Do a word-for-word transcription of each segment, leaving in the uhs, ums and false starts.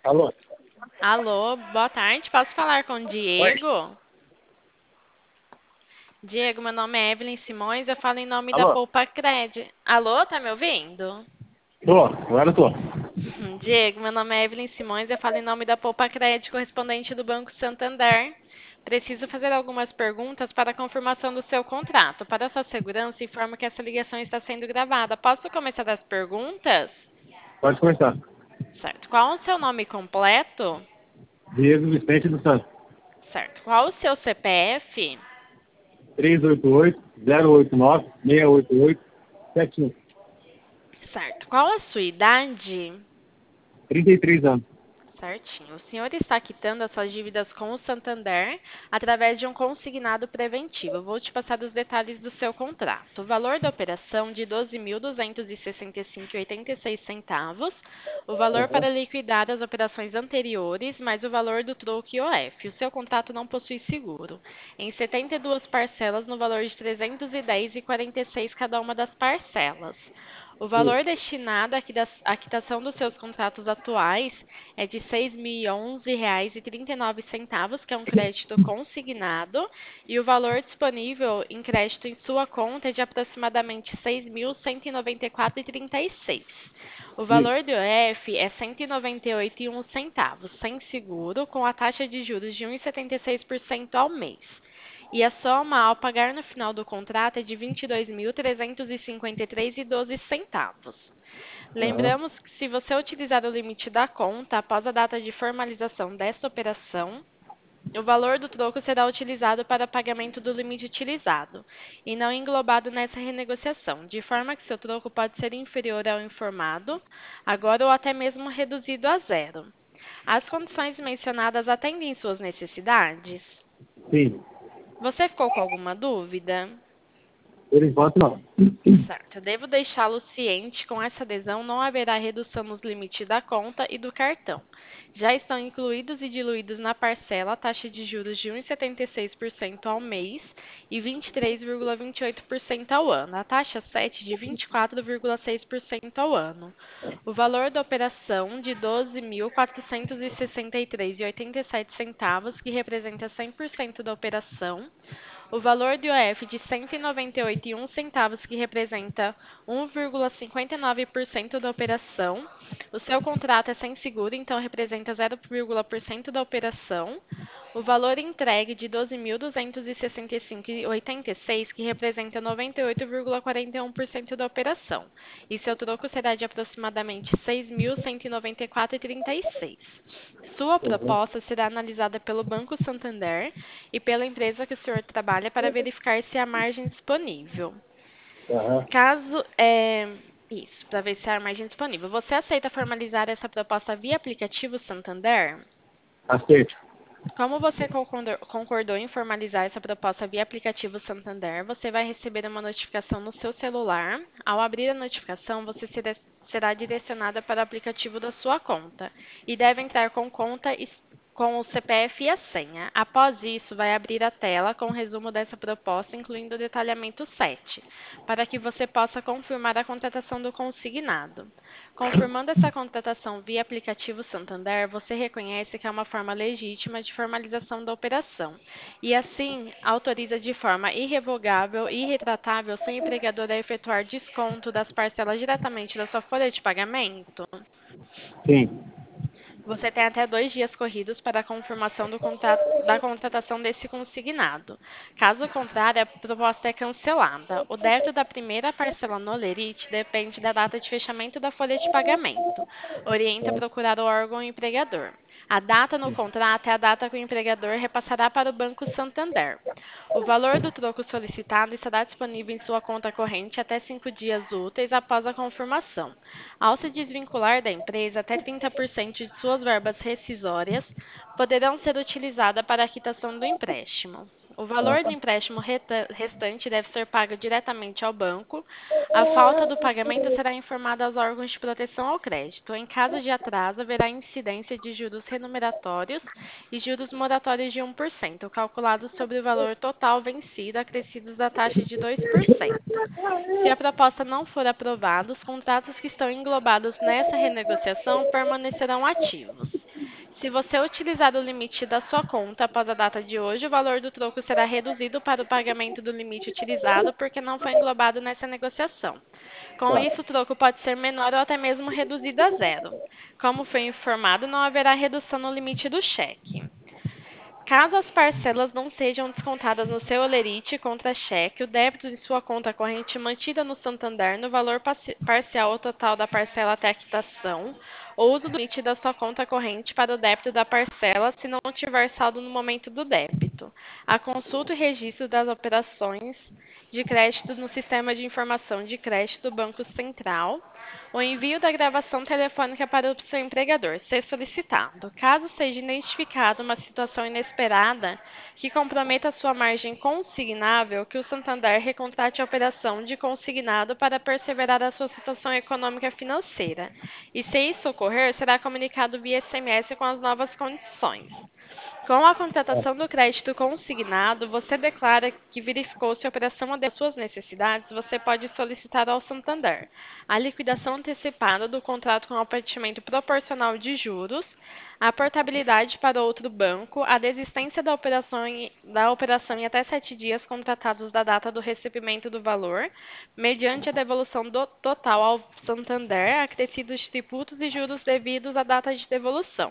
Alô? Alô, boa tarde. Posso falar com o Oi? Diego? Diego, meu nome é Evelyn Simões, eu falo em nome da Alô? Poupa Cred. Alô, tá me ouvindo? Tô, agora tô. Diego, meu nome é Evelyn Simões, eu falo em nome da Poupa Cred, correspondente do Banco Santander. Preciso fazer algumas perguntas para a confirmação do seu contrato. Para sua segurança, informo que essa ligação está sendo gravada. Posso começar as perguntas? Pode começar. Certo. Qual o seu nome completo? Diego Vicente dos Santos. Certo. Qual o seu C P F? três oito oito, zero oito nove, seis oito oito, sete um. Certo. Qual a sua idade? trinta e três anos. Certinho. O senhor está quitando as suas dívidas com o Santander através de um consignado preventivo. Eu vou te passar os detalhes do seu contrato. O valor da operação de doze mil duzentos e sessenta e cinco vírgula oitenta e seis centavos. O valor Aham. para liquidar as operações anteriores, mais o valor do troco I O F. O seu contrato não possui seguro. Em setenta e duas parcelas no valor de trezentos e dez reais e quarenta e seis cada uma das parcelas. O Isso. valor destinado à quita- à quitação dos seus contratos atuais é de seis mil e onze reais e trinta e nove centavos, que é um crédito consignado, e o valor disponível em crédito em sua conta é de aproximadamente seis mil cento e noventa e quatro reais e trinta e seis. O Isso. valor do I O F é cento e noventa e oito reais e um centavos, sem seguro, com a taxa de juros de um vírgula setenta e seis por cento ao mês. E a soma ao pagar no final do contrato é de vinte e dois mil trezentos e cinquenta e três reais e doze centavos. Aham. Lembramos que se você utilizar o limite da conta após a data de formalização desta operação, o valor do troco será utilizado para pagamento do limite utilizado e não englobado nessa renegociação, de forma que seu troco pode ser inferior ao informado, agora ou até mesmo reduzido a zero. As condições mencionadas atendem suas necessidades? Sim. Você ficou com alguma dúvida? Por enquanto, não. Certo, eu devo deixá-lo ciente, com essa adesão não haverá redução nos limites da conta e do cartão. Já estão incluídos e diluídos na parcela a taxa de juros de um vírgula setenta e seis por cento ao mês e vinte e três vírgula vinte e oito por cento ao ano, a taxa sete de vinte e quatro vírgula seis por cento ao ano. O valor da operação de doze mil quatrocentos e sessenta e três reais e oitenta e sete centavos, que representa cem por cento da operação, o valor do I O F de cento e noventa e oito reais e um centavos, que representa um vírgula cinquenta e nove por cento da operação. O seu contrato é sem seguro, então representa zero vírgula zero por cento da operação. O valor entregue de doze mil duzentos e sessenta e cinco reais e oitenta e seis, que representa noventa e oito vírgula quarenta e um por cento da operação. E seu troco será de aproximadamente seis mil cento e noventa e quatro reais e trinta e seis. Sua Aham. proposta será analisada pelo Banco Santander e pela empresa que o senhor trabalha para verificar se há margem disponível. Aham. Caso é, isso, para ver se há margem disponível. Você aceita formalizar essa proposta via aplicativo Santander? Aceito. Como você concordou concordou em formalizar essa proposta via aplicativo Santander, você vai receber uma notificação no seu celular. Ao abrir a notificação, você será será direcionada para o aplicativo da sua conta e deve entrar com conta e com o C P F e a senha. Após isso, vai abrir a tela com o resumo dessa proposta, incluindo o detalhamento sete, para que você possa confirmar a contratação do consignado. Confirmando essa contratação via aplicativo Santander, você reconhece que é uma forma legítima de formalização da operação e, assim, autoriza de forma irrevogável e irretratável seu empregador a efetuar desconto das parcelas diretamente da sua folha de pagamento. Sim. Você tem até dois dias corridos para a confirmação do contrato, da contratação desse consignado. Caso contrário, a proposta é cancelada. O débito da primeira parcela no Lerite depende da data de fechamento da folha de pagamento. Orienta a procurar o órgão empregador. A data no contrato é a data que o empregador repassará para o Banco Santander. O valor do troco solicitado estará disponível em sua conta corrente até cinco dias úteis após a confirmação. Ao se desvincular da empresa, até trinta por cento de suas verbas rescisórias poderão ser utilizadas para a quitação do empréstimo. O valor do empréstimo reta- restante deve ser pago diretamente ao banco. A falta do pagamento será informada aos órgãos de proteção ao crédito. Em caso de atraso, haverá incidência de juros remuneratórios e juros moratórios de um por cento, calculados sobre o valor total vencido, acrescidos da taxa de dois por cento. Se a proposta não for aprovada, os contratos que estão englobados nessa renegociação permanecerão ativos. Se você utilizar o limite da sua conta após a data de hoje, o valor do troco será reduzido para o pagamento do limite utilizado porque não foi englobado nessa negociação. Com Tá. isso, o troco pode ser menor ou até mesmo reduzido a zero. Como foi informado, não haverá redução no limite do cheque. Caso as parcelas não sejam descontadas no seu holerite contra cheque, o débito de sua conta corrente mantida no Santander no valor parci- parcial ou total da parcela até a quitação, ou uso do limite da sua conta corrente para o débito da parcela se não tiver saldo no momento do débito. A consulta e registro das operações de crédito no Sistema de Informação de Crédito do Banco Central. O envio da gravação telefônica para o seu empregador ser solicitado. Caso seja identificada uma situação inesperada que comprometa a sua margem consignável, que o Santander recontrate a operação de consignado para perseverar a sua situação econômica financeira. E se isso ocorrer, será comunicado via S M S com as novas condições. Com a contratação do crédito consignado, você declara que verificou se a operação atende às suas necessidades, você pode solicitar ao Santander a liquidação antecipada do contrato com abatimento proporcional de juros, a portabilidade para outro banco, a desistência da operação, em, da operação em até sete dias contratados da data do recebimento do valor, mediante a devolução do total ao Santander, acrescidos de tributos e juros devidos à data de devolução.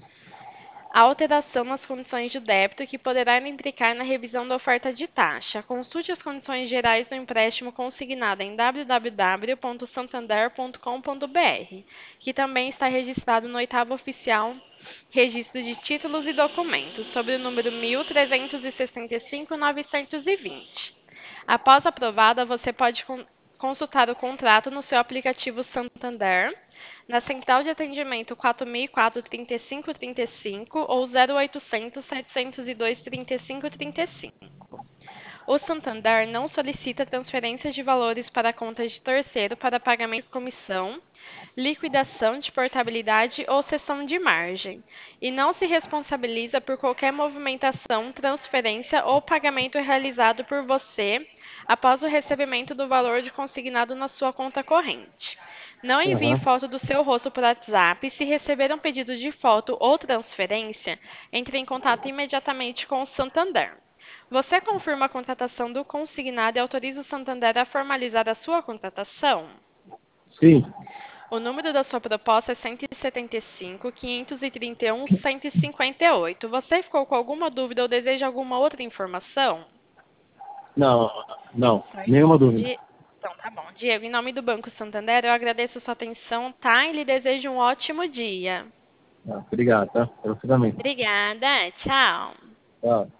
A alteração nas condições de débito que poderá implicar na revisão da oferta de taxa. Consulte as condições gerais do empréstimo consignado em w w w ponto santander ponto com ponto b r, que também está registrado no oitavo oficial Registro de Títulos e Documentos, sob o número mil trezentos e sessenta e cinco ponto novecentos e vinte. Após aprovada, você pode con- consultar o contrato no seu aplicativo Santander, na central de atendimento quatro mil e quatro, trinta e cinco trinta e cinco ou zero oitocentos, setecentos e dois, trinta e cinco trinta e cinco. O Santander não solicita transferências de valores para contas de terceiro para pagamento de comissão, liquidação de portabilidade ou cessão de margem, e não se responsabiliza por qualquer movimentação, transferência ou pagamento realizado por você após o recebimento do valor de consignado na sua conta corrente. Não envie Aham. foto do seu rosto por WhatsApp. Se receber um pedido de foto ou transferência, entre em contato imediatamente com o Santander. Você confirma a contratação do consignado e autoriza o Santander a formalizar a sua contratação? Sim. O número da sua proposta é cento e setenta e cinco, quinhentos e trinta e um, cento e cinquenta e oito. Você ficou com alguma dúvida ou deseja alguma outra informação? Não, não. Nenhuma dúvida. Di- Então, tá bom. Diego, em nome do Banco Santander, eu agradeço a sua atenção, tá? E lhe desejo um ótimo dia. Ah, obrigado, tá? Pra você também. Obrigada, tchau. Tchau.